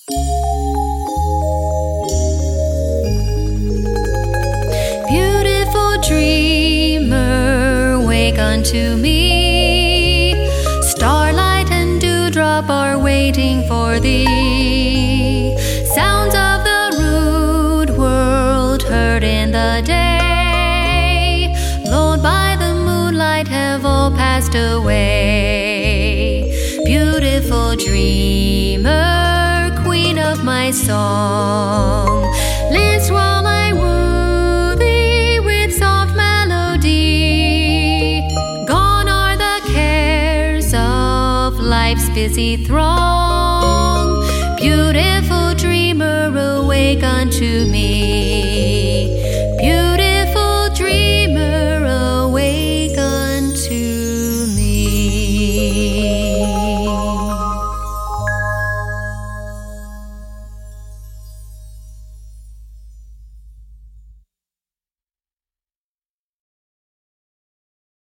Beautiful dreamer, wake unto me. Starlight and dewdrop are waiting for thee. Sounds of the rude world heard in the day, lulled by the moonlight, have all passed away. Beautiful dreamer, queen of my song, list while I woo thee with soft melody. Gone are the cares of life's busy throng. Beautiful dreamer, awake unto me.